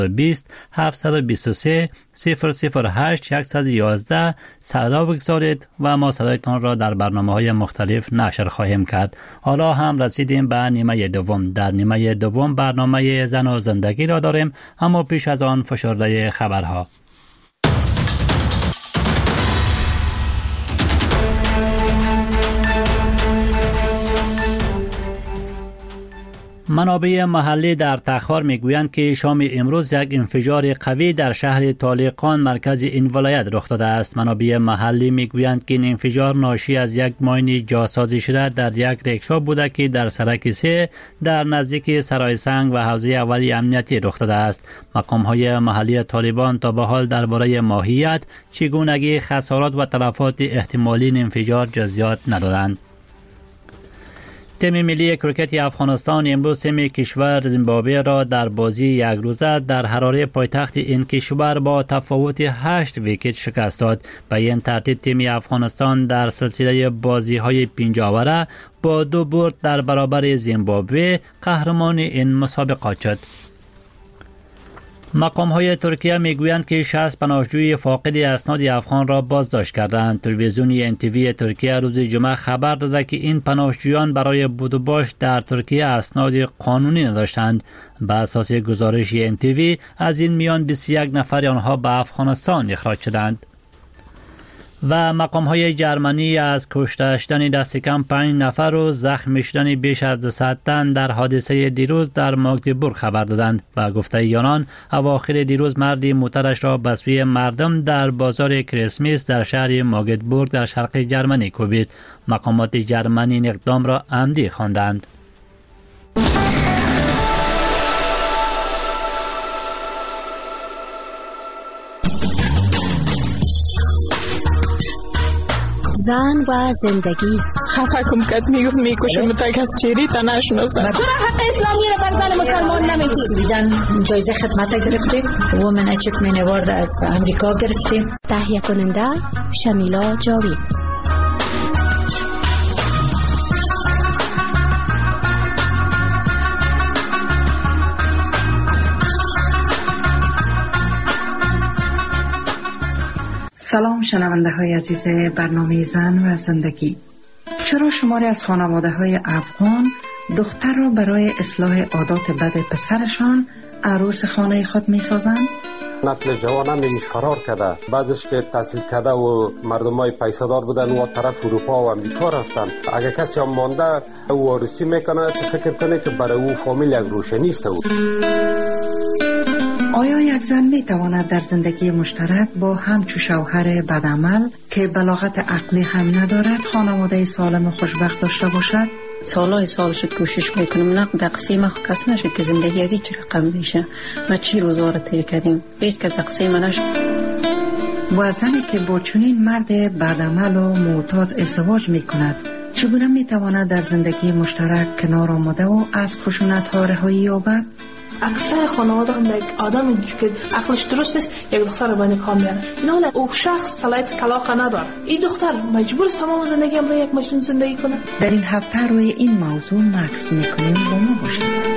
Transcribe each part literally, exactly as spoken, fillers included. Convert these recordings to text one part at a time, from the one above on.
بیست هفت دو سه صفر صفر هشت یک یک یک صدا بگذارید و ما صدایتان را در برنامه‌های مختلف نشر خواهیم کرد. حالا هم رسیدیم به نیمه دوم. در نیمه دوم برنامه زن و زندگی را داریم، اما پیش از آن فشرده خبرها. منابع محلی در تخار میگویند که شام امروز یک انفجار قوی در شهر طالقان مرکز این ولایت رخ داده است. منابع محلی میگویند که این انفجار ناشی از یک ماین جاسازی شده در یک رکشا بوده که در سرک سه در نزدیک سرای سنگ و حوزه اولی امنیتی رخ داده است. مقام‌های محلی طالبان تا به حال درباره ماهیت، چگونگی، خسارات و تلفات احتمالی این انفجار جزئیات ندادند. تیم ملی کریکت افغانستان امروز تیم کشور زیمبابوه را در بازی یک روزه در حراره پایتخت این کشور با تفاوت هشت ویکت شکست داد. به این ترتیب تیم افغانستان در سلسله بازی‌های پنجاوره با دو برد در برابر زیمبابوه قهرمان این مسابقات شد. مقام‌های ترکیه میگویند که شصت پناهجوی فاقد اسناد افغان را بازداشت کردند. تلویزیون ان تی وی ترکیه روز جمعه خبر داده که این پناهجویان برای بود و باش در ترکیه اسناد قانونی نداشتند. بر اساس گزارش ان تی وی از این میان بیست و یک نفر آنها به افغانستان اخراج شدند. و مقام‌های جرمنی از کشته شدن دست کم پنج نفر و زخمی شدن بیش از دویست تن در حادثه دیروز در ماگدبورگ خبر دادند. و گفته آنان اواخر دیروز مردی موترش را به سوی مردم در بازار کریسمس در شهر ماگدبورگ در شرق جرمنی کوبید. مقامات جرمنی این اقدام را عمدی خواندند. زن و زندگی. خفه کم کت میگفت میکشم تا کس چیری تا نشناسم. چرا حق اسلامی رو بر زن مسلمان نمیدید؟ سویدن جایزه خدمت گرفتیم، وومن اچیومنت اوارد از امریکا گرفتیم. تهیه کننده شمیلا جاوید. سلام شنونده های عزیز برنامه زن و زندگی. چرا شماری از خانواده های افغان دختر را برای اصلاح عادات بد پسرشان عروس خانه خود می سازند؟ نسل جوان هم میش فرار کرده، بعضش که تحصیل کرده و مردم های پیسادار بودن و طرف اروپا و امریکا رفتن. اگه کسی هم مانده او وارسی میکنه تو فکر کنه که برای او فامیل یک روشنی است. آیا یک زن می تواند در زندگی مشترک با همچو شوهر بدعمل که بلاغت عقلی هم ندارد خانواده سالم و خوشبخت داشته باشد؟ سالهای سال شد کوشش میکنم نقد تقسیم خو کس نشد که زندگی از هیچ رقم میشه. ما چی روزوار تیر کردیم هیچ کس تقسیم نشد. و زنی که با چنین مرد بدعمل و معتاد ازدواج میکند چگونه میتواند در زندگی مشترک کنار آمده و از خشونت ها رهایی یابد؟ اکثر خانواده هم یک آدم که عقلش درست است یک دختر رو به نکاح میارن. نه او شخص صلاحیت طلاق نداره. این دختر مجبور است تمام زندگی هم رو یک مجنون زندگی کنه. در این هفته روی این موضوع مکس میکنیم، با ما باشید.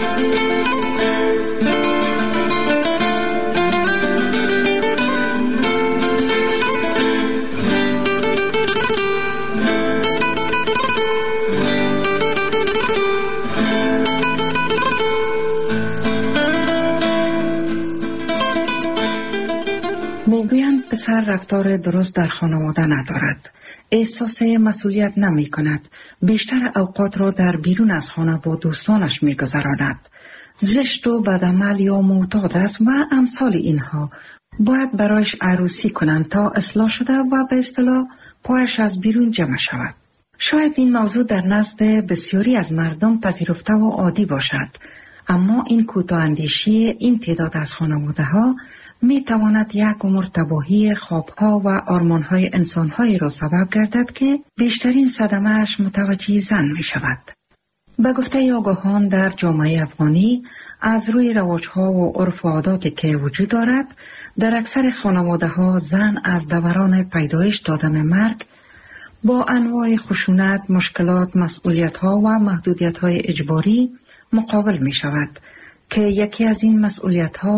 میگویند پسر رفتار درست در خانواده ندارد، احساس مسئولیت نمی کند، بیشتر اوقات را در بیرون از خانه با دوستانش می گذراند، زشت و بدعمل یا معتاد است و امثال اینها. باید برایش عروسی کنند تا اصلاح شده و به اصطلاح پایش از بیرون جمع شود. شاید این موضوع در نزد بسیاری از مردم پذیرفته و عادی باشد، اما این کوتاه‌اندیشی این تعداد از خانواده ها می تواند یک عمر تباهی خوابها و آرمانهای انسانهایی را سبب گردد که بیشترین صدمه‌اش متوجه زن می شود. به گفته آگاهان در جامعه افغانی از روی رواجها و عرف و عاداتی که وجود دارد، در اکثر خانواده ها زن از دوران پیدایش تا دم مرگ با انواع خشونت، مشکلات، مسئولیت ها و محدودیت های اجباری مقابل می شود که یکی از این مسئولیت ها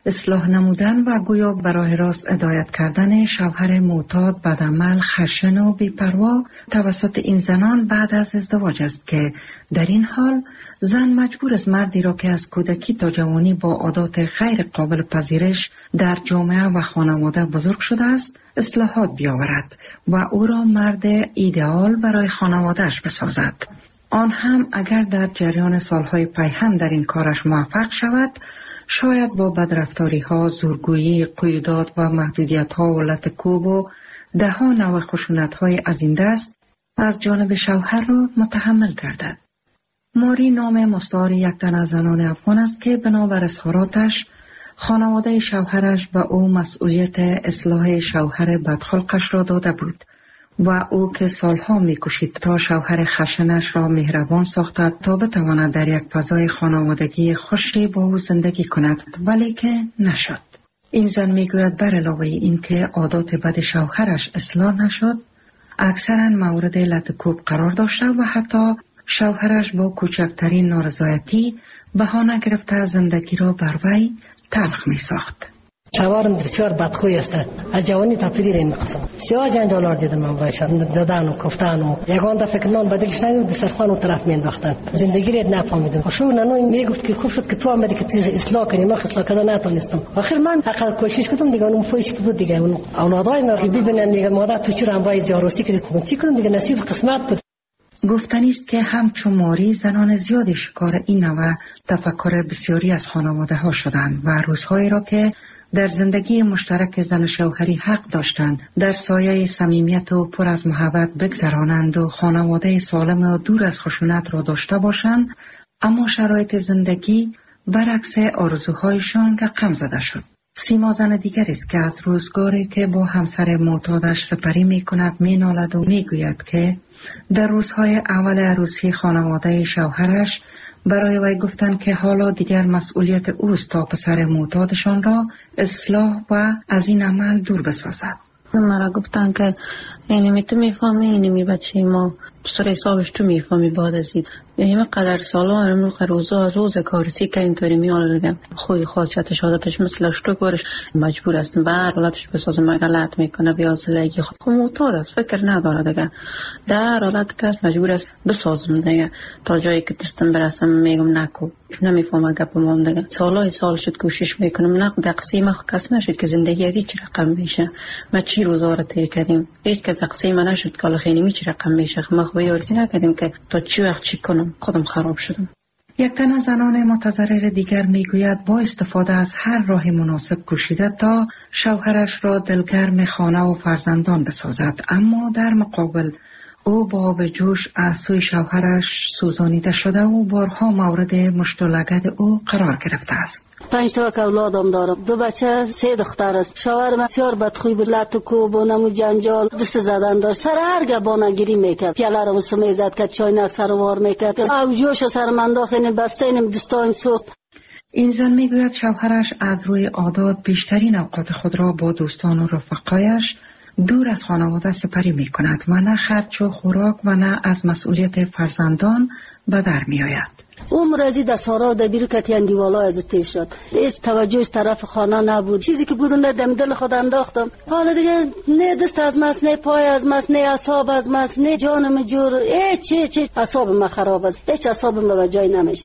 اصلاح نمودن و گویا به راه راست هدایت کردن شوهر معتاد، بدعمل، خشن و بی‌پروا توسط این زنان بعد از ازدواج است که در این حال زن مجبور است مردی را که از کودکی تا جوانی با عادات غیر قابل پذیرش در جامعه و خانواده بزرگ شده است اصلاحات بیاورد و او را مرد ایدئال برای خانوادهش بسازد. آن هم اگر در جریان سالهای پیهم در این کارش موفق شود، شاید با بدرفتاری ها، زورگویی، قیودات و محدودیت ها و لطکوب و ده ها نوع خشونت های از این دست از جانب شوهر را متحمل گردد. ماری نام مستعار یک تن از زنان افغان است که بنابر اظهاراتش خانواده شوهرش به او مسئولیت اصلاح شوهر بدخلقش را داده بود و او که سالها می‌کوشید تا شوهر خشنش را مهربان ساختد تا بتواند در یک فضای خانوادگی خوشی با او زندگی کند، ولی که نشد. این زن میگوید بر علاوه این که عادات بد شوهرش اصلاح نشد، اکثرا مورد لطکوب قرار داشته و حتی شوهرش با کوچکترین نارضایتی بهانه گرفته زندگی را بر وی تلخ می ساخت. شوهرم بسیار بدخوی است. از جوانی تا پیری این قسم بسیار جنجالار دیدم من باش دادن و گفتن و یگان دفعه که نان بدلش نگفت دسترخوان اون طرف میانداختن. زندگی رو نفهمیدم. شو نانو میگفت که خوب شد که تو آمدی که چیز اصلاح کنی، ما اصلاح کردن نتونستم. آخر من حقا کوشش کردم دیگه اون فوش که بود دیگه اون اولادای ما که ببینن میگه مادر تو چرا امروز جاروسی کردی؟ چی کنم دیگه نصیب قسمت بود. گفتنی است که همچون ماری زنان زیادی شکار این نوع تفکر بسیاری از خانواده ها شدند و روزهایی را که در زندگی مشترک زن و شوهری حق داشتند در سایه صمیمیت و پر از محبت بگذرانند و خانواده سالم و دور از خشونت را داشته باشند، اما شرایط زندگی برعکس آرزوهایشان رقم زده شد. سیما زن دیگری است که از روزگاری که با همسر معتادش سپری می کند می نالد و می گوید که در روزهای اول عروسی خانواده شوهرش برای وی گفتند که حالا دیگر مسئولیت اوست تا پسر معتادشان را اصلاح و از این عمل دور بسازد. مرا گفتن که اینمی تو میفهمی، اینمی بچه ما سر حسابش تو میفهمی بعد از این اینمی قدر سالا اینمی روزا روز کارسی که اینطوری میاله دیگه خوی خاصیتش عادتش مثل اشتوک برش مجبور است بر حالتش بسازه مگلت میکنه بیازلگی خود خب معتاد است فکر نداره دیگه در حالت که مجبور است بسازم دیگه تا جایی که دستم برسم میگم نکو نمیفهمه گپ ما دیگه سالای سال شد کوشش میکنم نه دقیقه کس نشد که زندگی از چی رقم میشه ما چی روزا رو طی کردیم هیچ کس دقیقه نشد که حالا خیلی چی رقم میشه ما خوبه یارسی نکردیم که تا چی وقت چی کنم خودم خراب شدم. یک تن از زنان متضرر دیگر میگوید با استفاده از هر راه مناسب کوشیده تا شوهرش را دلگرم خانه و فرزندان بسازد، اما در مقابل او با به جوش از سوی شوهرش سوزانیده شده و بارها مورد مشت و لگد او قرار گرفته است. پنج تا اولادم دارم، دو بچه سه دختر است. شوهرم بسیار بدخوی بود، لط و کوب و نمو جنجال دست زدن داشت. سر هر گبانه گیری میکرد، پیاله رو سمی زد کرد، چاینک سر وار میکرد، او جوش سر من داخل بسته اینم دستان سوخت. این زن میگوید شوهرش از روی عادات بیشترین اوقات خود را با دوستان و رفقایش دور از خانواده سپری می کند و نه خرچ و خوراک و نه از مسئولیت فرزندان به در می آید. عمر ازی در سارا و در بیرو کتی اندیوالا از تیف شد. هیچ توجهش طرف خانه نبود. چیزی که بود نه دم دل خود انداختم. حالا دیگه نه دست از ماست، نه پای از ماست، نه اعصاب از ماست، نه جانم جور. هیچ هیچ هیچ اعصاب من خراب است. هیچ اعصاب من به جای نمیشه.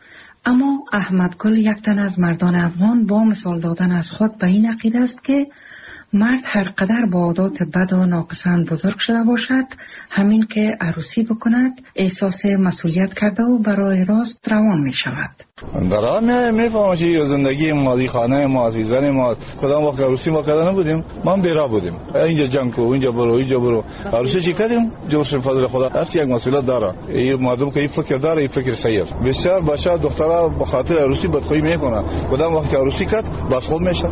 اما احمد گل یک تن از مردان افغان با مثال دادن از خود به این عقیده است که مرد هر قدر با عادات بد و ناپسند بزرگ شده باشد، همین که عروسی بکند احساس مسئولیت کرده و برای راست روان می شود. در آن می فهمم که زندگی مادی خانه ما عزیزان ما کدام وقت عروسی ما کردن نبودیم، ما بیرا بودیم. اینجا جنگ کو، اینجا برو، اینجا برو. عروسی چی کردیم؟ جورش فضل خدا. هر یک مسئولیت داره. این مردم که این فکر داره، این فکر صحیح است. بسیار بچه دخترها به خاطر عروسی بدخویی میکنه. کدام وقت عروسی کرد، بس خود میشه.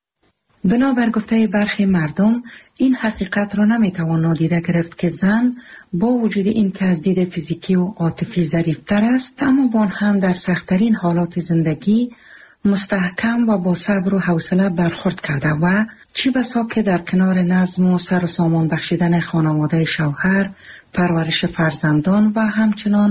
بنابر گفته برخی مردم این حقیقت را نمیتوان نادیده گرفت که زن با وجود این که از دید فیزیکی و عاطفی ظریفتر است، اما با هم در سخت‌ترین حالات زندگی مستحکم و با صبر و حوصله برخورد کرده و چی بسا که در کنار نظم و سر و سامان بخشیدن خانواده شوهر، پرورش فرزندان و همچنان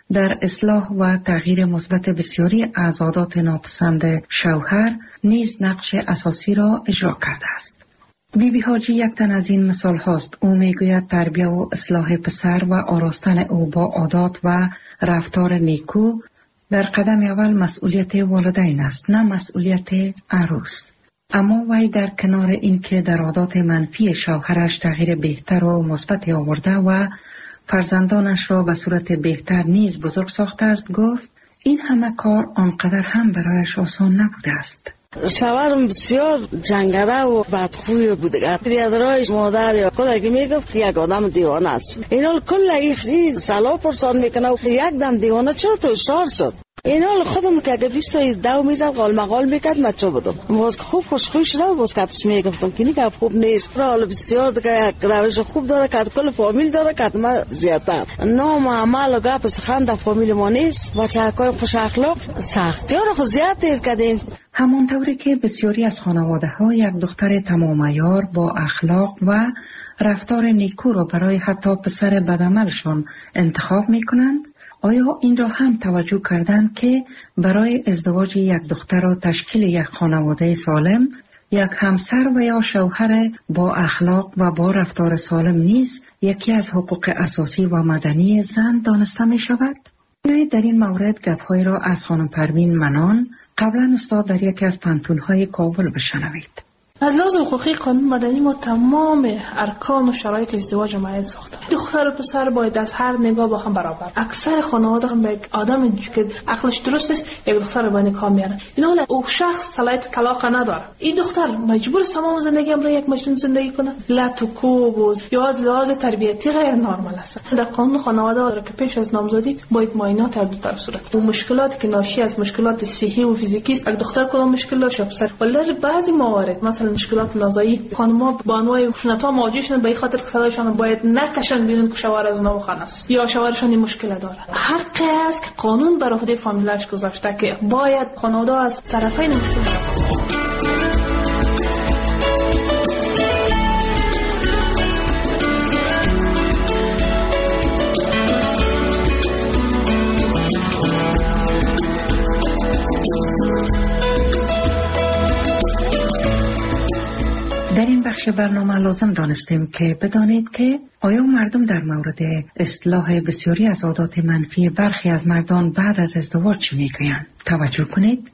در اصلاح و تغییر مثبت بسیاری از عادات ناپسند شوهر نیز نقش اساسی را اجرا کرده است. بی بی حاجی یک تن از این مثال هاست. او میگوید تربیت و اصلاح پسر و آراستن او با عادات و رفتار نیکو در قدم اول مسئولیت والدین است، نه مسئولیت عروس. اما وی در کنار اینکه در عادات منفی شوهرش تغییر بهتر و مثبت آورده و فرزندانش را به صورت بهتر نیز بزرگ ساخته است، گفت این همه کار آنقدر هم برایش آسان نبوده است. شوهرم بسیار جنگره و بدخوی بوده. بیادرایش مادر یا کلگی میگفت که یک آدم دیوانه است. این حال کلگی سلا پرسان میکنه و یک دم دیوانه چرا تو شار شد؟ این حال خودم که اگه بیست تا دو میزد قال مقال میکرد من چه بدم. باز خوب خوشخوش شده و باز کتش میگفتم که نیگه خوب نیست. حال بسیار دیگه یک روش خوب داره که کل فامیل داره که ما زیادتر. نام عمل و گپ سخن در فامیل ما نیست. بچه های خوش اخلاق سختی ها رو خود زیاد دیر کردیم. همانطوری که بسیاری از خانواده ها یک دختر تمام عیار با اخلاق و رفتار نیکو را برای حتی پسر بدعملشان انتخاب میکنند، آیا این را هم توجه کردند که برای ازدواج یک دختر و تشکیل یک خانواده سالم، یک همسر و یا شوهر با اخلاق و با رفتار سالم نیز یکی از حقوق اساسی و مدنی زن دانسته می شود؟ در این مورد گپ‌های را از خانم پروین منان، قبلا استاد در یکی از پانتون‌های کابل بشنوید. از لحاظ حقوقی قانون مدنی ما تمام ارکان و شرایط ازدواج معین ساختیم. دختر و پسر باید از هر نگاه با هم برابر. اکثر خانواده هم یک آدم که عقلش درست است یک دختر با نکاح میارن. این حالا او شخص صلاحیت طلاق نداره. این دختر مجبور است تمام زندگی هم را یک مجنون زندگی کنه. لط و کوب یا از لحاظ تربیتی غیر نرمال است. در قانون خانواده را که پیش از نامزدی باید معاینات هر دو طرف صورت. اون مشکلاتی که ناشی از مشکلات صحی و فیزیکی است، یک دختر کدام مشکل داشته پسر. ولی در بعضی موارد مثلا مشکلات نازایی خانم‌ها با انواع خشونت‌ها مواجه شدن به خاطر که صدایشان باید نکشن بیرون که شوهر از اونها بخوان است یا شوهرشان این مشکل داره. حقی است که قانون بر عهده فامیلش گذاشته که باید خانواده از طرفین در این بخش برنامه لازم دانستیم که بدانید که آیا مردم در مورد اصلاح بسیاری از عادات منفی برخی از مردان بعد از ازدواج چی میگویند؟ توجه کنید.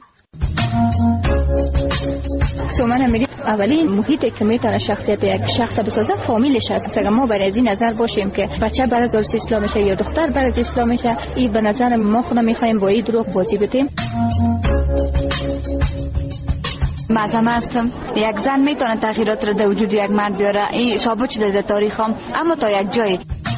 سومن امیری اولین محیطی که میتونه شخصیت یک شخص بسازه فامیلش هست. اگر ما برای از این نظر باشیم که بچه بعد از عروسی اسلام میشه یا دختر بعد از اسلام میشه، این به نظر ما خودمون میخوایم با این دروغ بازی بدیم. مذهب هستم یک زن میتونه تغییرات رو در وجود یک مرد بیاره، این ثابت شده در تاریخ هم، اما تا یک جایی.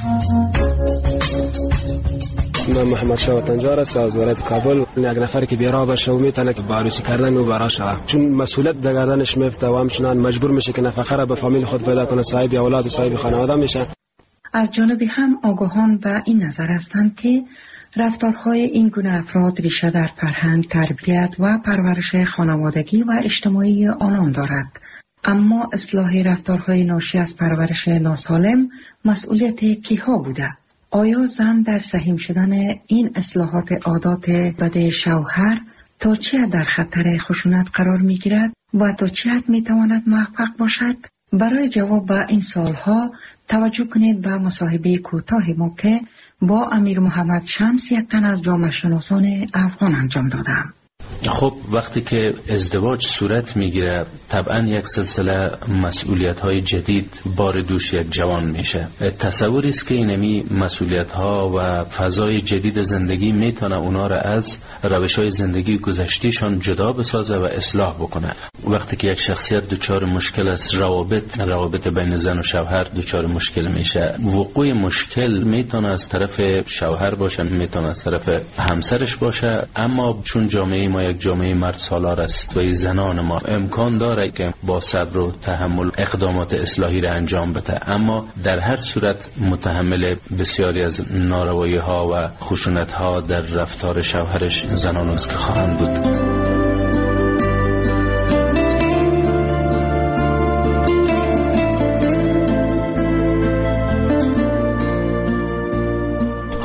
من محمد شاه تنجار است از ولایت کابل. یک نفر که بیراه باشه و میتونه که عروسی کردن او برا شود، چون مسئولیت در گردنش میفته و همچنان مجبور میشه که نفقه را به فامیل خود پیدا کنه، صاحب اولاد و صاحب خانواده میشه. از جانبی هم آگاهان به این نظر هستند که رفتارهای این گونه افراد ریشه در فرهنگ، تربیت و پرورش خانوادگی و اجتماعی آنان دارد. اما اصلاح رفتارهای ناشی از پرورش ناسالم مسئولیت کیها بوده؟ آیا زن در سهیم شدن این اصلاحات عادات بد شوهر تا چه حد در خطر خشونت قرار می گیرد و تا چه حد می تواند موفق باشد؟ برای جواب به این سوالها توجه کنید به مصاحبه کوتاه ما که با امیر محمد شمس، یک تن از جامعه شناسان افغان، انجام دادم. خب وقتی که ازدواج صورت میگیره طبعا یک سلسله مسئولیت های جدید بار دوش یک جوان میشه. تصوری است که اینمی مسئولیت ها و فضای جدید زندگی میتونه اونا را از روش های زندگی گذشتیشان جدا بسازه و اصلاح بکنه. وقتی که یک شخصیت دچار مشکل است، روابط روابط بین زن و شوهر دچار مشکل میشه. وقوع مشکل میتونه از طرف شوهر باشه، میتونه از طرف همسرش باشه، اما چون جامعه ما یک جامعه مرد سالار است و زنان ما امکان داره که با صبر و تحمل اقدامات اصلاحی را انجام بده، اما در هر صورت متحمل بسیاری از ناروایی ها و خشونت ها در رفتار شوهرش زنان است که خواهند بود.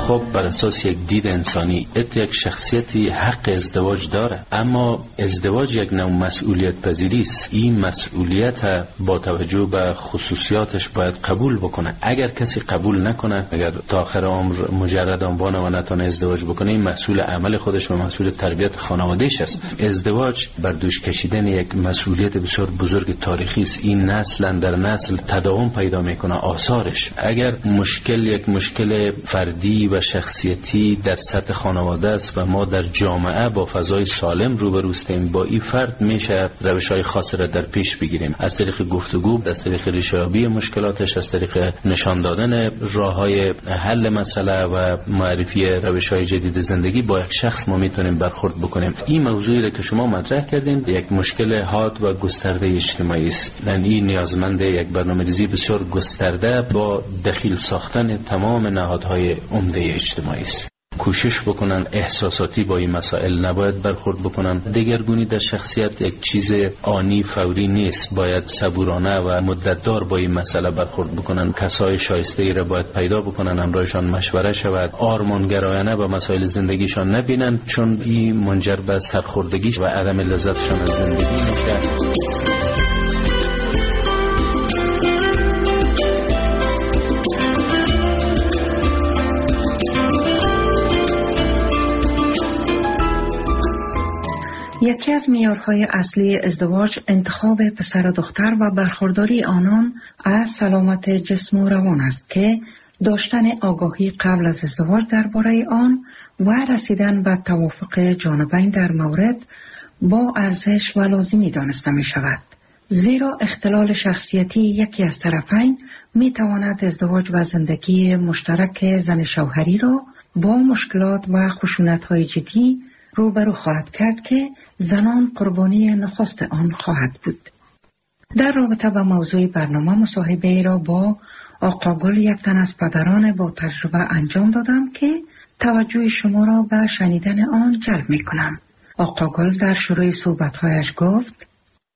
خب بر اساس یک دید انسانی یک شخصیتی حق ازدواج داره، اما ازدواج یک نوع مسئولیت پذیری است. این مسئولیت با توجه به خصوصیاتش باید قبول بکنه. اگر کسی قبول نکنه، اگر تا آخر عمر مجرد آنبانه و نتونه ازدواج بکنه، این مسئول عمل خودش و مسئول تربیت خانوادهش است. ازدواج بر دوش کشیدن یک مسئولیت بسیار بزرگ تاریخی است. این نسل در نسل تداوم پیدا میکنه آثارش. اگر مشکل یک مشکل فردی و شخصیتی در سطح خانواده است و ما در جامعه با فضای سالم روبرو هستیم، با این فرد میشه روش‌های خاص را در پیش بگیریم، از طریق گفتگو، از طریق ریشه‌یابی مشکلاتش، از طریق نشان دادن راه‌های حل مسئله و معرفی روش‌های جدید زندگی با یک شخص ما میتونیم برخورد بکنیم. این موضوعی را که شما مطرح کردین یک مشکل حاد و گسترده اجتماعی است. این نیازمند یک برنامه‌ریزی بسیار گسترده با دخیل ساختن تمام نهادهای عمده اجتماعی است. کوشش بکنن احساساتی با این مسائل نباید برخورد بکنن. دگرگونی در شخصیت یک چیز آنی فوری نیست، باید صبورانه و مدتدار با این مسئله برخورد بکنن. کسای شایسته ای را باید پیدا بکنن، همراهشان مشوره شود، آرمانگرایانه به مسائل زندگیشان نبینن، چون این منجر به سرخوردگی و عدم لذتشان از زندگی میشه. یکی از معیارهای اصلی ازدواج انتخاب پسر و دختر و برخورداری آنان از سلامت جسم و روان است که داشتن آگاهی قبل از ازدواج درباره آن و رسیدن به توافق جانبین در مورد با ارزش و لازمی دانسته می شود. زیرا اختلال شخصیتی یکی از طرفین می تواند ازدواج و زندگی مشترک زن شوهری را با مشکلات و خشونت‌های جدی روبرو خواهد کرد که زنان قربانی نخست آن خواهد بود. در رابطه با موضوع برنامه مصاحبه ای را با آقا گل، یک تن از پدران با تجربه، انجام دادم که توجه شما را به شنیدن آن جلب می کنم. آقا گل در شروع صحبت‌هایش گفت: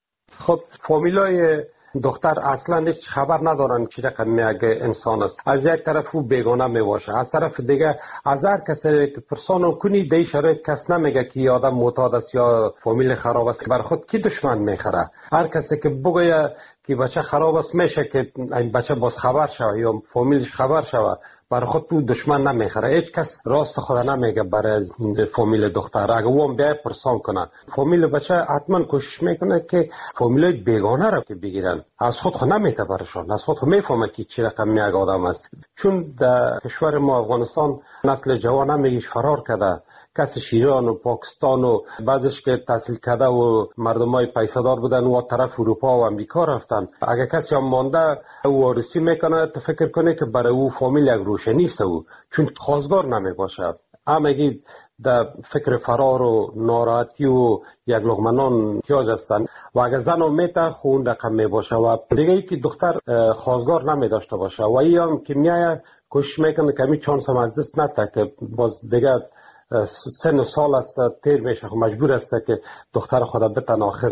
خب فامیلای دختر اصلا هیچ خبر ندارن چی رقم یک انسان است. از یک طرف او بیگانه می باشه، از طرف دیگه از هر کسی که پرسان کنی دی شرایط کس نمیگه که آدم معتاد است یا فامیل خراب است. بر خود کی دشمن میخره؟ هر کسی که بگه که بچه خراب است میشه که این بچه باز خبر شوه یا فامیلش خبر شوه، برای خود تو دشمن نمیخره. هیچ کس راست خود نمیگه برای فامیل دختر. اگه او هم بیای پرسان کنه، فامیل بچه حتما کوشش میکنه که فامیل بیگانه را که بگیرن. از خود خود نمیته برشان، از خود خود میفهمه که چی رقم یک آدم است. چون در کشور ما افغانستان نسل جوان نمیگیش فرار کرده. کسی شیران و پاکستان و بعضش که تحصیل کرده و مردمای پیسه‌دار بودن و طرف اروپا و امریکا رفتن. اگه کسی هم مانده او وارثی میکنه، تو فکر کنه که برای او فامیل یک روشنی است، او چون خواستگار نمی باشه. همگی در فکر فرار و ناراحتی و یک لقمه نان احتیاج هستن و اگه زن هم میته خون رقم می باشه و دیگه ای که دختر خواستگار نمی داشته باشه و ای هم که میایه کوشش میکنه کمی چانس هم از دست نده که باز دیگه سن و سال است تیر میشه، مجبور است که دختر خدا بتن آخر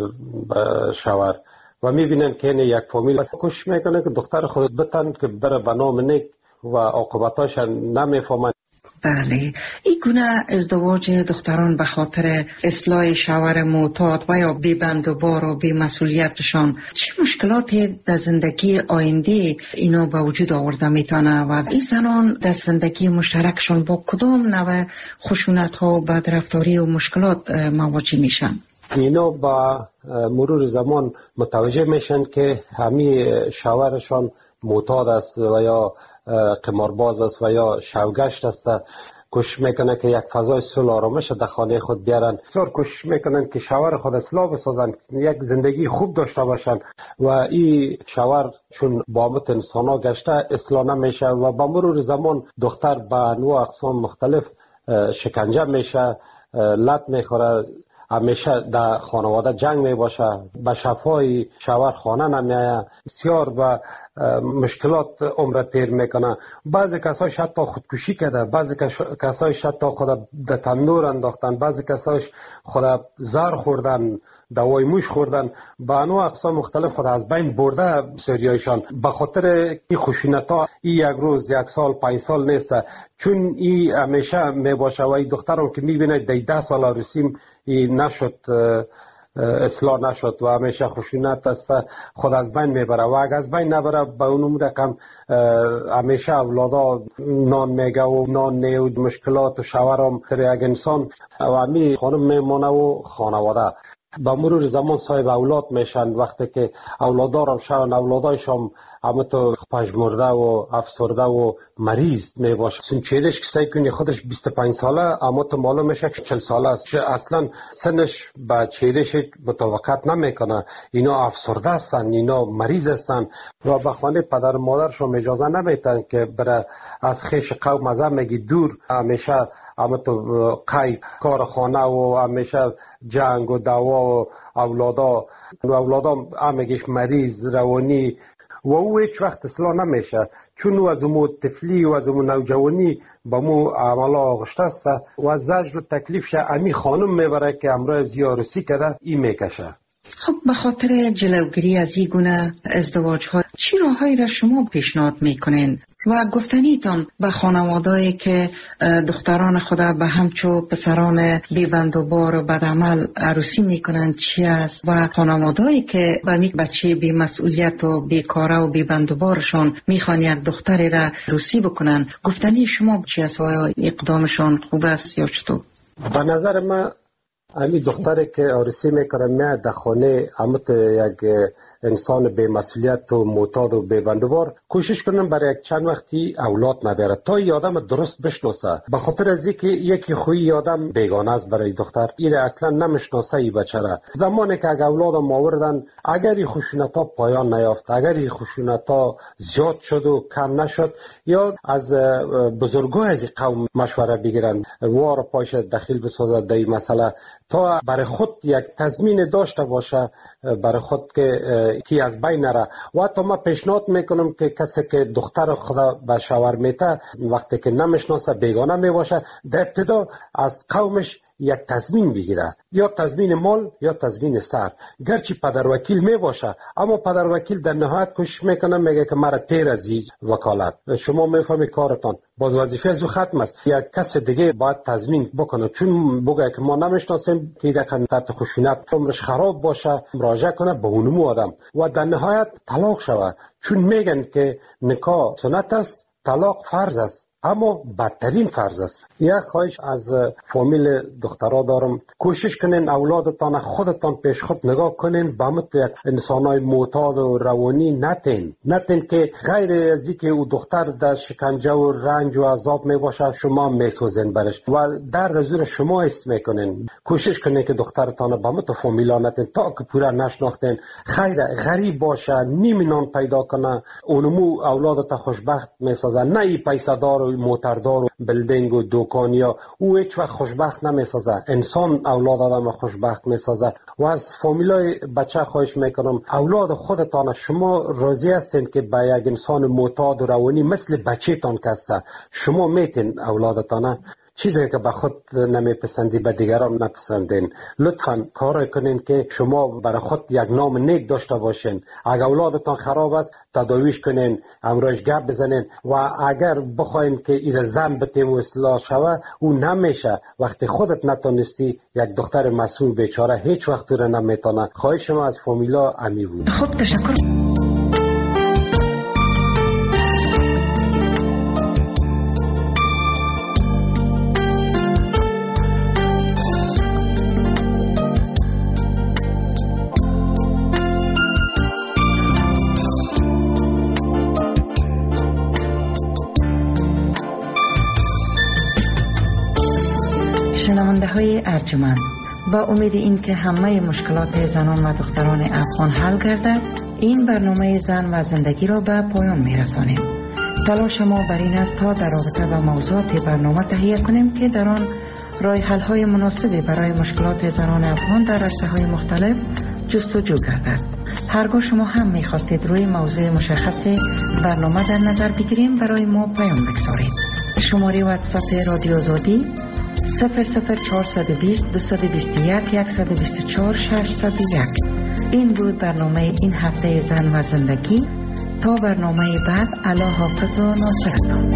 شوهر و میبینن که این یک فامیل کوشش میکنه که دختر خود بتن که بره به نام نیک و عاقبتاش نمیفهمن. بله، این گونه ازدواج دختران به خاطر اصلاح شوهر معتاد و یا بی بند و بار و بی مسئولیتشان چه مشکلاتی در زندگی آینده اینا به وجود آورده میتونه و این زنان در زندگی مشترکشان با کدام نوع خشونت ها و بدرفتاری و مشکلات مواجه میشن؟ اینا با مرور زمان متوجه میشن که همین شوهرشان معتاد است و یا قمارباز است و یا شوگشت است. کوشش میکنه که یک فضای صلح آرامش در خانه خود بیارن. بسیار کوشش میکنن که شوهر خود اصلاح بسازن، یک زندگی خوب داشته باشن و این شوهر چون بابت انسان ها گشته اصلاح نمیشه و با مرور زمان دختر به انواع اقسام مختلف شکنجه میشه، لط میخوره، همیشه در خانواده جنگ می باشه، به شفای شوهر خانه نمیایه، بسیار به مشکلات عمر تیر میکنه. بعضی کسایش حتی خودکشی کرده، بعضی کسایش حتی خود در تندور انداختن، بعضی کسایش خود زهر خوردن دوای موش خوردن، به انواع اقسام مختلف خود از بین برده بسیاریایشان. به خاطر این خشونت ها این یک روز یک سال پنج سال نیست، چون این همیشه می باشه و این دختران که می بینید دی ده سال عروسیم این نشد اصلاح نشد و همیشه خشونت است، خود از بین میبره و اگر از بین نبره به اونم رقم همیشه اولادا نان میگه و نان نه و مشکلات و شوهرم تر یک انسان و همی خانم میمانه و خانواده با مرور زمان صاحب اولاد میشن. وقتی که اولادارم شون اولادایشم اما تو پژمرده و افسرده و مریض می باشه. سن چهرش کسایی کنی خودش بیست و پنج ساله اما تو معلوم میشه که چهل ساله است. اصلا سنش با چهرش مطابقت نمیکنه. اینا افسرده هستن، اینا مریض هستن و به خانه پدر و مادرشون اجازه نمیدن که برای از خیش قوم ازه میگی دور. همیشه اما تو قای کار خانه و همیشه جنگ و دعوا و اولادا و اولادا همگیش مریض روانی و او هیچ وقت اصلاح نمیشه، چون او از امو طفلی و از امو نوجوانی با مو عملا آغشته است و زجر و تکلیفش امی خانم میبره که امرای زیارسی کده این میکشه. خب به خاطر جلوگیری از این گونه ازدواج ها چی راههایی را شما پیشنهاد میکنین و گفتنیتان به خانوادهایی که دختران خدا به همچو پسران بی‌بندوبار و بدعمل عروسی میکنن چی است و خانوادهایی که به می بچه بی مسئولیت و بیکاره و بی‌بندوبارشان میخوان یک دختری را عروسی بکنن، گفتنی شما چی است و اقدامشان خوب است یا چطور؟ به نظر من امی دختری که عروسی میکنه میاد در خانه اما یک انسان به مسئولیت و معتاد و به بندوبار کوشش کنن برای یک چند وقتی اولاد نبره تا این آدم درست بشناسه. به خاطر از اینکه یکی خوی آدم بیگانه است برای دختر، این اصلا نمیشناسه این بچه را. زمانی که اگر اولادم آوردن اگر این خشونت ها پایان نیافت، اگر این خشونت ها زیاد شد و کم نشد، یا از بزرگای از قوم مشوره بگیرن وار پاش دخیل بسازد در این مسئله تا برای خود یک تضمین داشته باشه برای خود که کی از بین نره. و حتی ما پیشنهاد میکنم که کسی که دختر خدا به شوهر میته وقتی که نمیشناسه بیگانه میباشه در ابتدا از قومش یک تضمین بگیره، یا تضمین مال یا تضمین سر. گرچه پدر وکیل می باشه اما پدر وکیل در نهایت کوشش میکنه میگه که مرا تیر از این وکالت شما میفهمی کارتان باز وظیفه از ختم است، یک کس دیگه باید تضمین بکنه، چون بگه که ما نمیشناسیم که دقیقا تحت خشونت عمرش خراب باشه مراجعه کنه به اونمو آدم و در نهایت طلاق شوه. چون میگن که نکاح سنت است، طلاق فرض است، اما بدترین فرض است. یک خواهش از فامیل دخترها دارم، کوشش کنین اولادتان خودتان پیش خود نگاه کنین، به همت یک انسانای معتاد و روانی نتین نتین که غیر از اینکه او دختر در شکنجه و رنج و عذاب می باشه شما میسوزین برش و درد از او شما حس میکنین. کوشش کنین که دخترتان به همت فامیلا نتین تا که پورا نشناختین. خیر غریب باشه نیم نان پیدا کنه اونمو اولادت خوشبخت میسازه، نه ای پیسه دار و موتردار و بلدینگ و دوکانیا او هیچ وقت خوشبخت نمیسازه. انسان اولاد آدم خوشبخت میسازه. و از فامیلای بچه خواهش میکنم اولاد خودتان شما راضی هستین که به یک انسان معتاد و روانی مثل بچه تان کسته شما میتین اولادتان چیزی که به خود نمیپسندی به دیگران نپسندین. لطفاً کار کنین که شما برای خود یک نام نیک داشته باشین. اگر اولادتان خراب است تداویش کنین، امروز گپ بزنین و اگر بخواین که این زن بتیم و اصلاح شوه او نمیشه. وقتی خودت نتونستی یک دختر مسئول بیچاره هیچ وقت رو نمیتونه. خواهش ما از فامیلا امی بود. خب تشکر. شنونده های ارجمند، با امید این که همه مشکلات زنان و دختران افغان حل گردد این برنامه زن و زندگی را به پایان می رسانیم. تلاش ما بر این است تا در رابطه با موضوعات برنامه تهیه کنیم که در آن راه حل های مناسبی برای مشکلات زنان افغان در عرصه های مختلف جستجو گردد. هرگاه شما هم می خواستید روی موضوع مشخص برنامه در نظر بگیریم برای ما پیام بگذارید. شماره واتساپ رادیو آزادی صفر صفر چهارصد و بیست دویست و بیست و یک صد و بیست و چهار ششصد و یک. این بود برنامه این هفته زن و زندگی. تا برنامه بعد، الله حافظ و ناصرتان.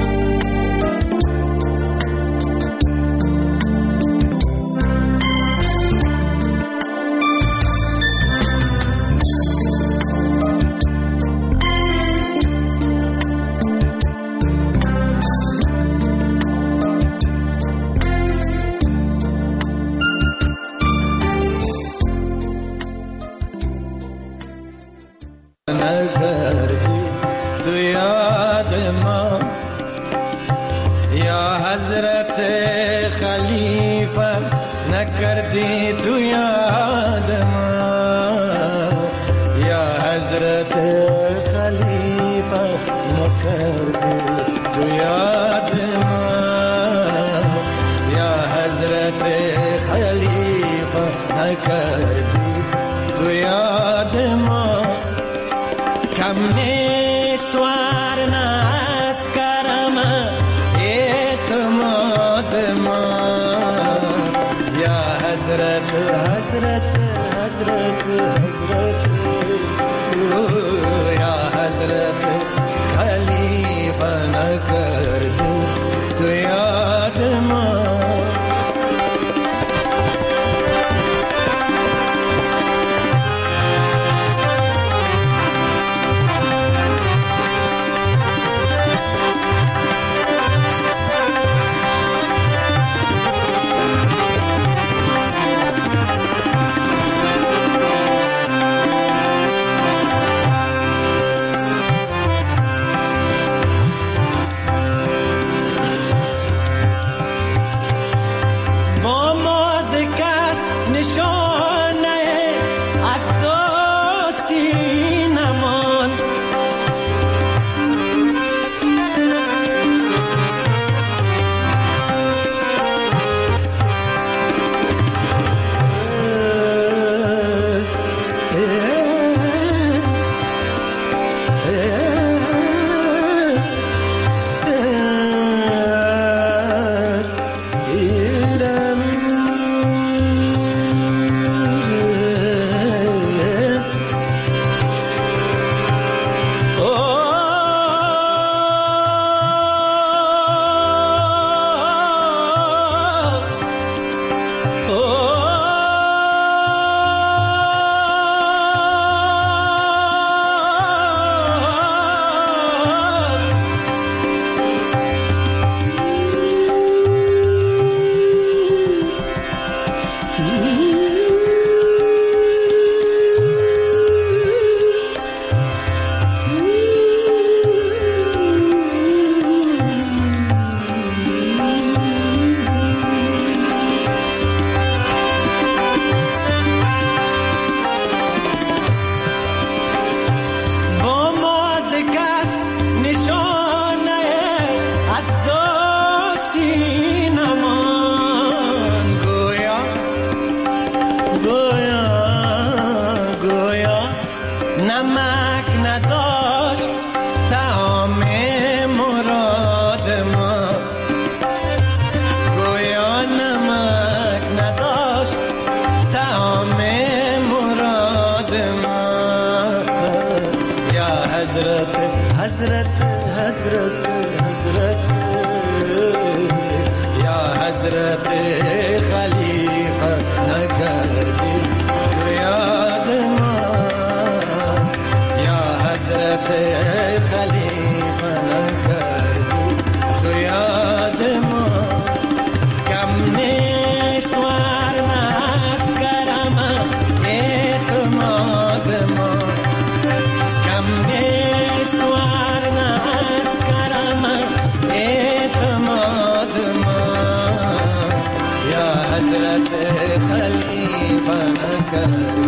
حضرت خلیفہ نہ کر